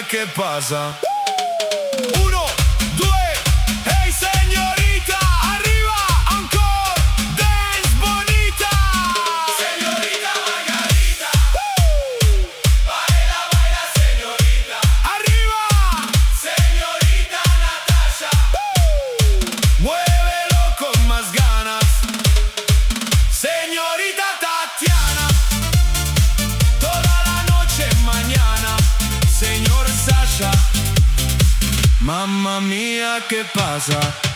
che pasa? Uno, due, hey señorita, arriva ancora, dance bonita. Señorita Margarita, baila, baila señorita. Arriva, señorita Natasha, muévelo con más ganas. Señorita Tatiana, toda la noche mañana. Señor Sasha, mamma mia che pasa?